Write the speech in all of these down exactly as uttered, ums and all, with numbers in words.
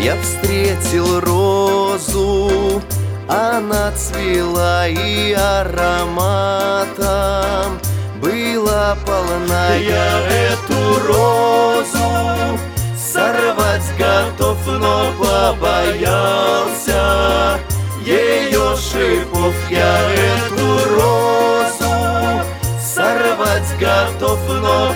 Я встретил розу, она цвела и ароматом была полна. Я эту розу сорвать готов, но побоялся ее шипов. Я эту розу сорвать готов, но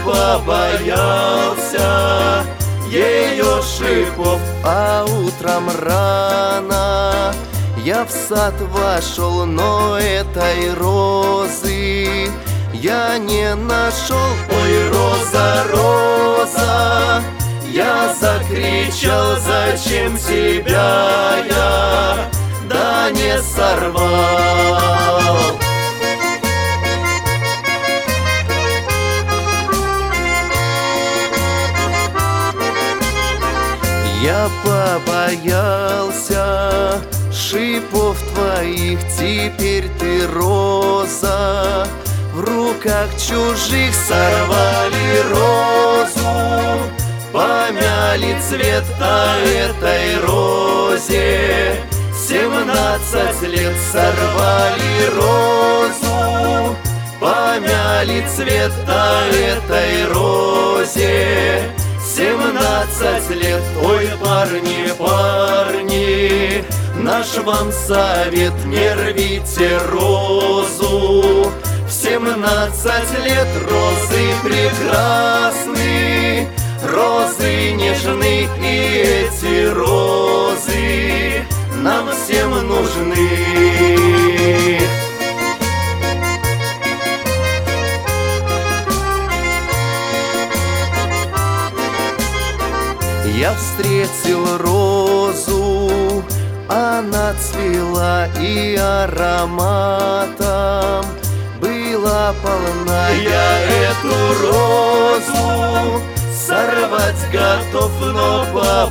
побоялся ее шипов. А утром рано я в сад вошел, но этой розы я не нашел. Ой, роза, роза, я закричал, зачем тебя я да не сорвал. Я побоялся шипов твоих, теперь ты роза в руках чужих. Сорвали розу, помяли цвет, а этой розе семнадцать лет. Сорвали розу, помяли цвет, а этой розе семнадцать лет. Ой, парни, парни, наш вам совет: не рвите розу в семнадцать лет. Розы прекрасны, розы нежны, и эти розы нам всем нужны. Я встретил розу, она цвела и ароматом была полна. Я эту розу сорвать готов, но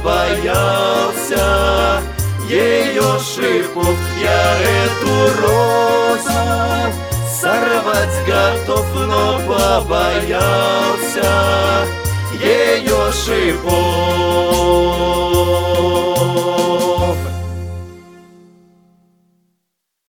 побоялся ее шипов. Я эту розу сорвать готов, но побоялся ее шипов.